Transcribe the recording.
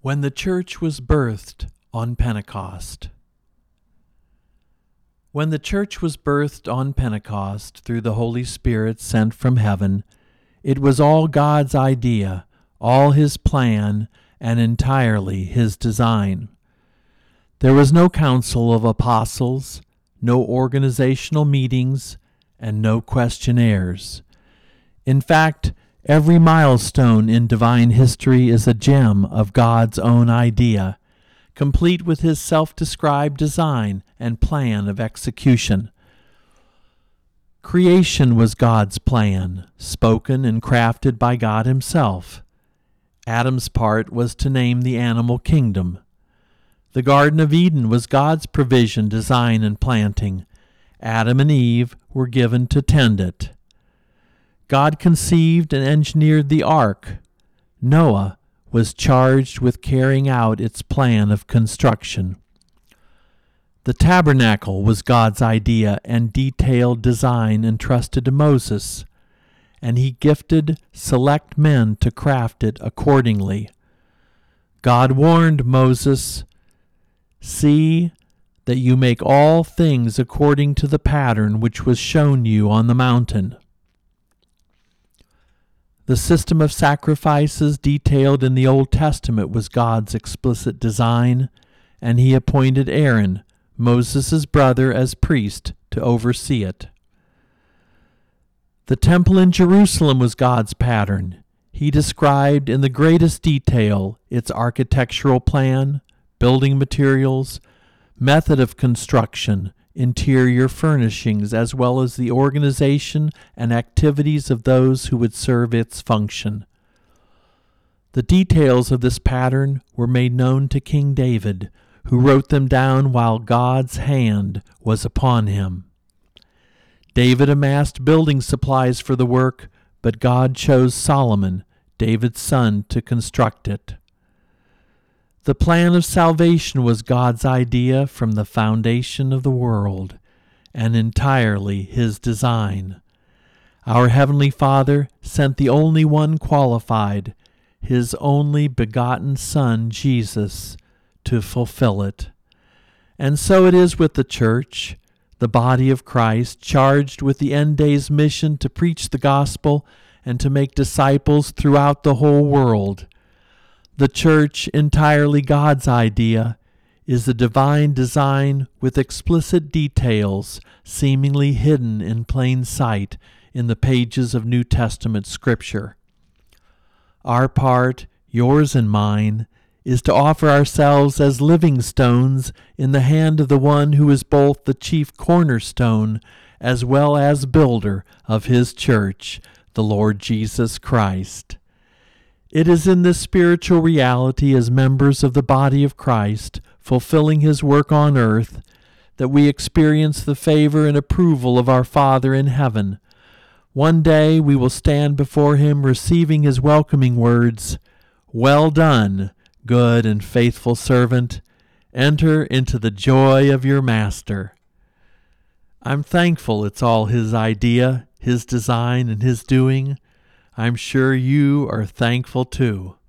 When the Church was birthed on Pentecost. When the Church was birthed on Pentecost through the Holy Spirit sent from heaven, it was all God's idea, all His plan, and entirely His design. There was no council of apostles, no organizational meetings, and no questionnaires. In fact, every milestone in divine history is a gem of God's own idea, complete with His self-described design and plan of execution. Creation was God's plan, spoken and crafted by God Himself. Adam's part was to name the animal kingdom. The Garden of Eden was God's provision, design, and planting. Adam and Eve were given to tend it. God conceived and engineered the ark. Noah was charged with carrying out its plan of construction. The tabernacle was God's idea and detailed design entrusted to Moses, and he gifted select men to craft it accordingly. God warned Moses, "See that you make all things according to the pattern which was shown you on the mountain." The system of sacrifices detailed in the Old Testament was God's explicit design, and He appointed Aaron, Moses' brother, as priest to oversee it. The temple in Jerusalem was God's pattern. He described in the greatest detail its architectural plan, building materials, method of construction, interior furnishings, as well as the organization and activities of those who would serve its function. The details of this pattern were made known to King David, who wrote them down while God's hand was upon him. David amassed building supplies for the work, but God chose Solomon, David's son, to construct it. The plan of salvation was God's idea from the foundation of the world, and entirely His design. Our Heavenly Father sent the only one qualified, His only begotten Son, Jesus, to fulfill it. And so it is with the Church, the body of Christ, charged with the end days mission to preach the gospel and to make disciples throughout the whole world. The Church, entirely God's idea, is a divine design with explicit details seemingly hidden in plain sight in the pages of New Testament Scripture. Our part, yours and mine, is to offer ourselves as living stones in the hand of the one who is both the chief cornerstone as well as builder of His church, the Lord Jesus Christ. It is in this spiritual reality as members of the body of Christ, fulfilling His work on earth, that we experience the favor and approval of our Father in heaven. One day we will stand before Him receiving His welcoming words, "Well done, good and faithful servant. Enter into the joy of your Master." I'm thankful it's all His idea, His design, and His doing. I'm sure you are thankful too.